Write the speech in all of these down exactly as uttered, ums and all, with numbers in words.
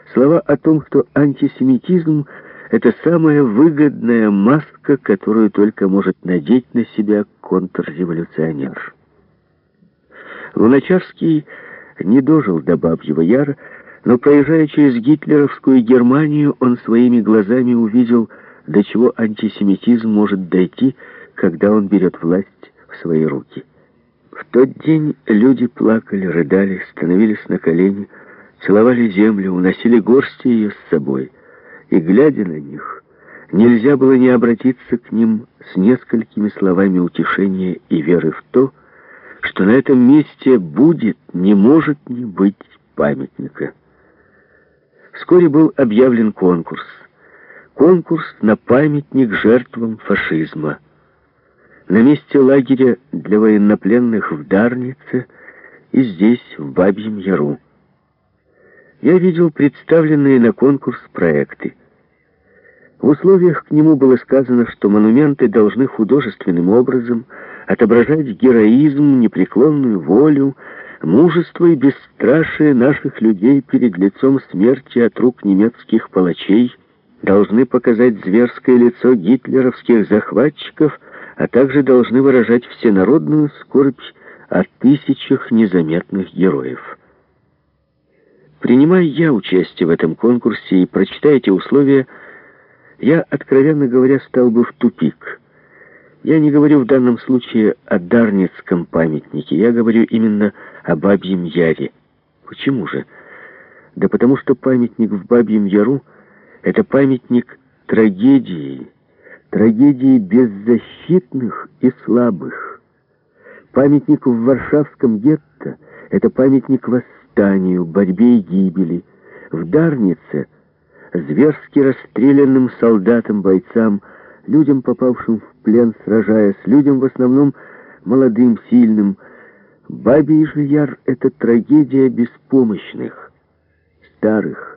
Слова о том, что антисемитизм — это самая выгодная маска, которую только может надеть на себя контрреволюционер. Луначарский не дожил до Бабьего Яра, но, проезжая через гитлеровскую Германию, он своими глазами увидел, до чего антисемитизм может дойти, когда он берет власть в свои руки. В тот день люди плакали, рыдали, становились на колени, целовали землю, уносили горсти ее с собой. И, глядя на них, нельзя было не обратиться к ним с несколькими словами утешения и веры в то, что на этом месте будет, не может не быть памятника. Вскоре был объявлен конкурс. Конкурс на памятник жертвам фашизма. На месте лагеря для военнопленных в Дарнице и здесь, в Бабьем Яру. Я видел представленные на конкурс проекты. В условиях к нему было сказано, что монументы должны художественным образом отображать героизм, непреклонную волю, мужество и бесстрашие наших людей перед лицом смерти от рук немецких палачей, должны показать зверское лицо гитлеровских захватчиков, а также должны выражать всенародную скорбь о тысячах незаметных героев. Принимая я участие в этом конкурсе и прочитая эти условия, я, откровенно говоря, стал бы в тупик. Я не говорю в данном случае о Дарницком памятнике, я говорю именно о Бабьем Яре. Почему же? Да потому что памятник в Бабьем Яру — это памятник трагедии, трагедии беззащитных и слабых. Памятник в Варшавском гетто — это памятник восстанию, борьбе и гибели. В Дарнице — зверски расстрелянным солдатам-бойцам, людям, попавшим в плен, сражаясь, людям в основном молодым, сильным. Бабий же Яр — это трагедия беспомощных, старых.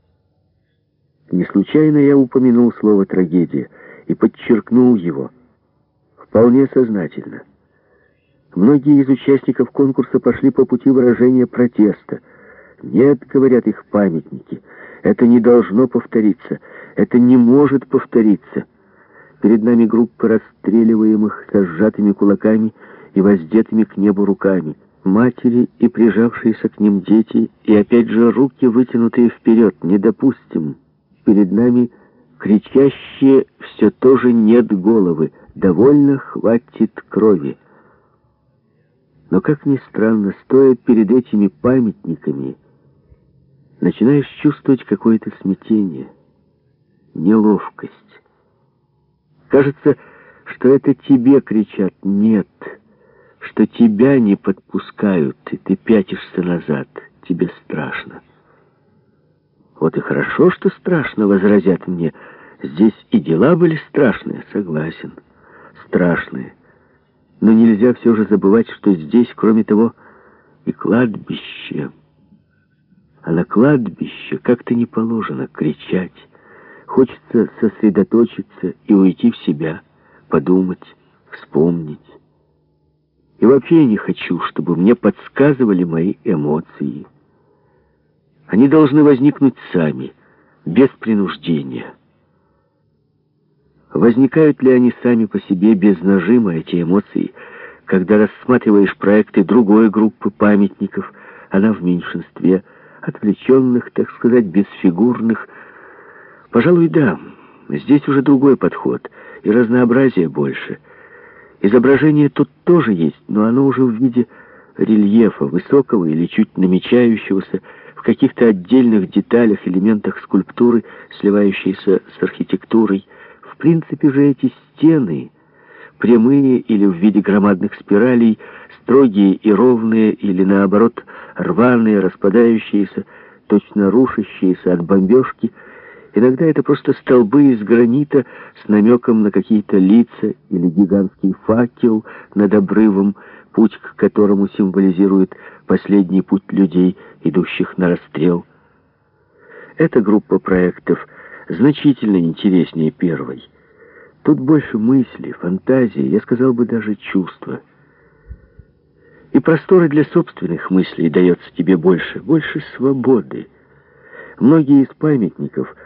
Не случайно я упомянул слово «трагедия» и подчеркнул его. Вполне сознательно. Многие из участников конкурса пошли по пути выражения протеста. Нет, говорят их памятники, это не должно повториться, это не может повториться. Перед нами группы расстреливаемых со сжатыми кулаками и воздетыми к небу руками, матери и прижавшиеся к ним дети, и опять же руки, вытянутые вперед. Не допустим. Перед нами кричащие все тоже «нет» головы. Довольно, хватит крови. Но, как ни странно, стоя перед этими памятниками, начинаешь чувствовать какое-то смятение, неловкость. Кажется, что это тебе кричат «нет», что тебя не подпускают, и ты пятишься назад, тебе страшно. Вот и хорошо, что страшно, возразят мне. Здесь и дела были страшные, согласен, страшные. Но нельзя все же забывать, что здесь, кроме того, и кладбище. А на кладбище как-то не положено кричать. Хочется сосредоточиться и уйти в себя, подумать, вспомнить. И вообще я не хочу, чтобы мне подсказывали мои эмоции. Они должны возникнуть сами, без принуждения. Возникают ли они сами по себе без нажима, эти эмоции, когда рассматриваешь проекты другой группы памятников, она в меньшинстве, отвлеченных, так сказать, бесфигурных? Пожалуй, да. Здесь уже другой подход, и разнообразия больше. Изображение тут тоже есть, но оно уже в виде рельефа, высокого или чуть намечающегося, в каких-то отдельных деталях, элементах скульптуры, сливающейся с архитектурой. В принципе же эти стены, прямые или в виде громадных спиралей, строгие и ровные, или наоборот рваные, распадающиеся, точно рушащиеся от бомбежки, иногда это просто столбы из гранита с намеком на какие-то лица или гигантский факел над обрывом, путь к которому символизирует последний путь людей, идущих на расстрел. Эта группа проектов значительно интереснее первой. Тут больше мысли, фантазии, я сказал бы даже чувства. И простора для собственных мыслей дается тебе больше, больше свободы. Многие из памятников